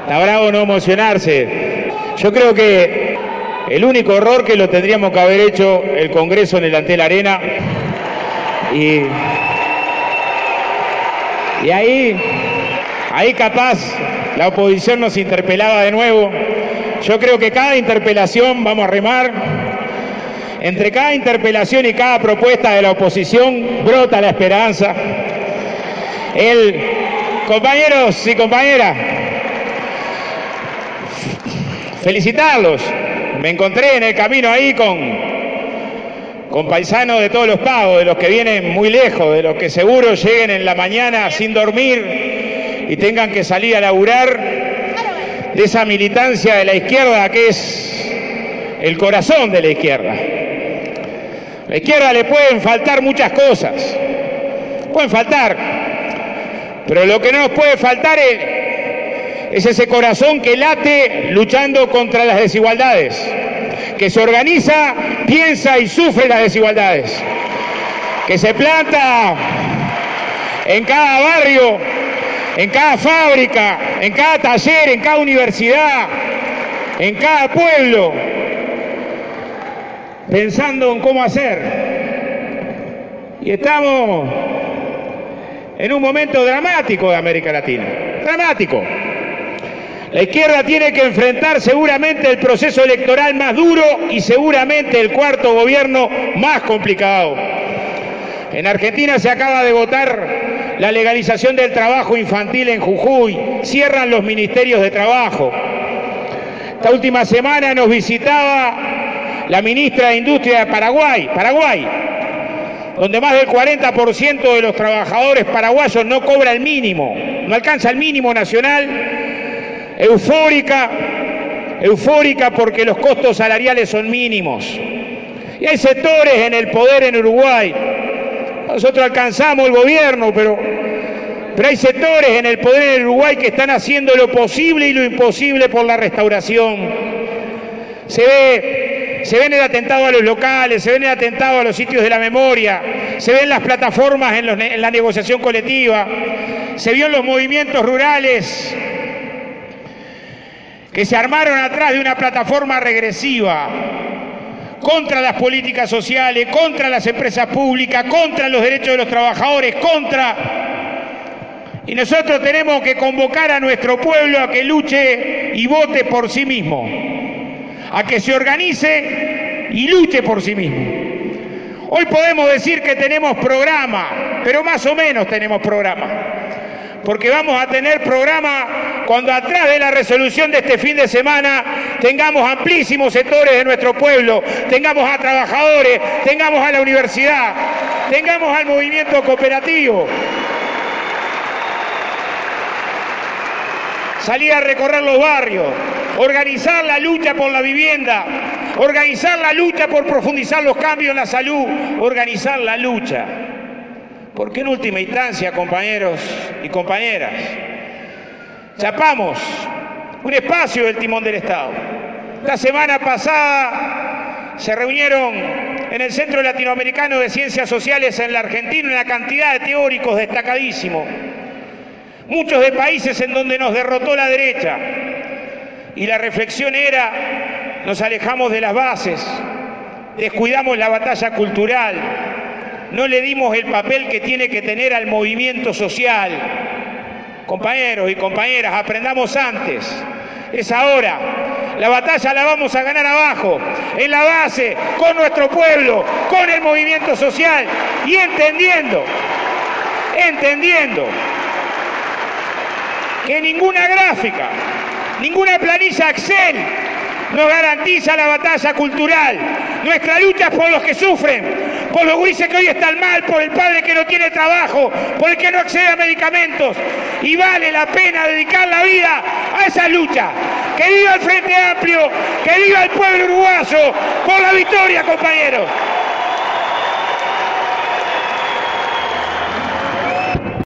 Está bravo no emocionarse. Yo creo que el único error que lo tendríamos que haber hecho el Congreso en el Antel Arena. Y ahí capaz la oposición nos interpelaba de nuevo. Yo creo que cada interpelación vamos a remar. Entre cada interpelación y cada propuesta de la oposición brota la esperanza. Compañeros y compañeras, felicitarlos. Me encontré en el camino ahí con paisanos de todos los pagos, de los que vienen muy lejos, de los que seguro lleguen en la mañana sin dormir y tengan que salir a laburar, de esa militancia de la izquierda que es el corazón de la izquierda. A la izquierda le pueden faltar muchas cosas, pueden faltar, pero lo que no nos puede faltar es ese corazón que late luchando contra las desigualdades, que se organiza, piensa y sufre las desigualdades, que se planta en cada barrio, en cada fábrica, en cada taller, en cada universidad, en cada pueblo, pensando en cómo hacer. Y estamos en un momento dramático de América Latina, dramático. La izquierda tiene que enfrentar seguramente el proceso electoral más duro y seguramente el cuarto gobierno más complicado. En Argentina se acaba de votar la legalización del trabajo infantil en Jujuy, cierran los ministerios de trabajo. Esta última semana nos visitaba la ministra de Industria de Paraguay, donde más del 40% de los trabajadores paraguayos no cobra el mínimo, no alcanza el mínimo nacional. Eufórica porque los costos salariales son mínimos. Y hay sectores en el poder en Uruguay. Nosotros alcanzamos el gobierno, pero hay sectores en el poder en Uruguay que están haciendo lo posible y lo imposible por la restauración. Se ven el atentado a los locales, se ven el atentado a los sitios de la memoria, se ven las plataformas en la negociación colectiva, se vio en los movimientos rurales que se armaron atrás de una plataforma regresiva contra las políticas sociales, contra las empresas públicas, contra los derechos de los trabajadores, y nosotros tenemos que convocar a nuestro pueblo a que luche y vote por sí mismo, a que se organice y luche por sí mismo. Hoy podemos decir que tenemos programa, pero más o menos tenemos programa, porque vamos a tener programa cuando atrás de la resolución de este fin de semana tengamos amplísimos sectores de nuestro pueblo, tengamos a trabajadores, tengamos a la universidad, tengamos al movimiento cooperativo. Salir a recorrer los barrios, organizar la lucha por la vivienda, organizar la lucha por profundizar los cambios en la salud, organizar la lucha. Porque en última instancia, compañeros y compañeras, chapamos un espacio del timón del Estado. La semana pasada se reunieron en el Centro Latinoamericano de Ciencias Sociales en la Argentina una cantidad de teóricos destacadísimos, muchos de países en donde nos derrotó la derecha, y la reflexión era: nos alejamos de las bases, descuidamos la batalla cultural, no le dimos el papel que tiene que tener al movimiento social. Compañeros y compañeras, aprendamos antes, es ahora. La batalla la vamos a ganar abajo, en la base, con nuestro pueblo, con el movimiento social y entendiendo que ninguna gráfica, ninguna planilla Excel nos garantiza la batalla cultural. Nuestra lucha es por los que sufren, por los gurises que hoy están mal, por el padre que no tiene trabajo, por el que no accede a medicamentos. Y vale la pena dedicar la vida a esa lucha. ¡Que viva el Frente Amplio! ¡Que viva el pueblo uruguayo! ¡Por la victoria, compañeros!